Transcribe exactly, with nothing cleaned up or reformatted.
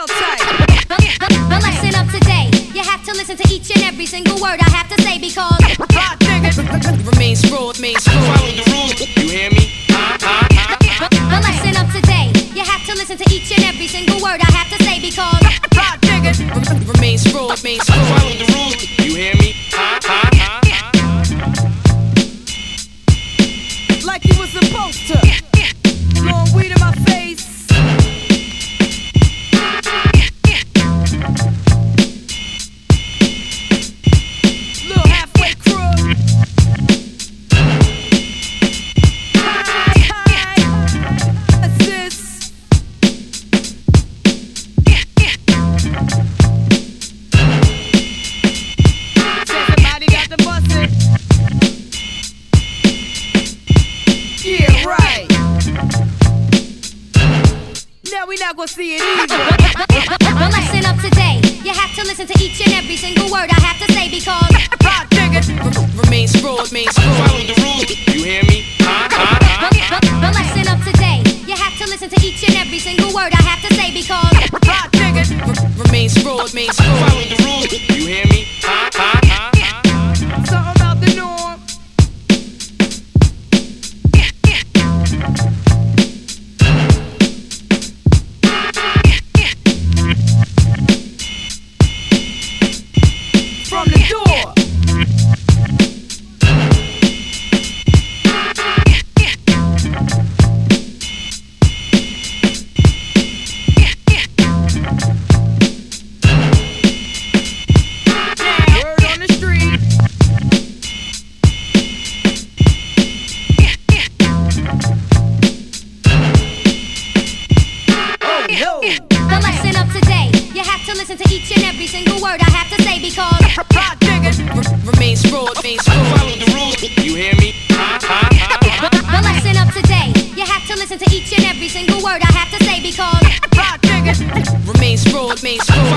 real tight. The lesson of today, you have to listen to each and every single word I have to say because Rock niggas remain screwed, remain screwed. Follow the rules, you hear me? the lesson of today, you have to listen to each and every single word I have to say because rock niggas remain screwed, remain screwed. Follow the rules, you hear me? like you was supposed to. Blowing weed in my face. Little halfway crook. Hi, hi. Assist. Everybody got the bustin'. Yeah, right. Now we not gonna see it either. the lesson of today, you have to listen to each and every single word I have to say because Rock niggas Remain screwed, remain screwed. Follow the rules, you hear me? the lesson of today, you have to listen to each and every single word I have to say because rock niggas Remain screwed, remain screwed. Follow the rules, you hear me? something about the norm. From the door. Word on the street. Oh no. the lesson of today, you have to listen to each and every single word I have to say because Rock niggas Remain screwed, remain screwed. Follow the rules, you hear me? the lesson of today, you have to listen to each and every single word I have to say because rock niggas Remain screwed, remain screwed.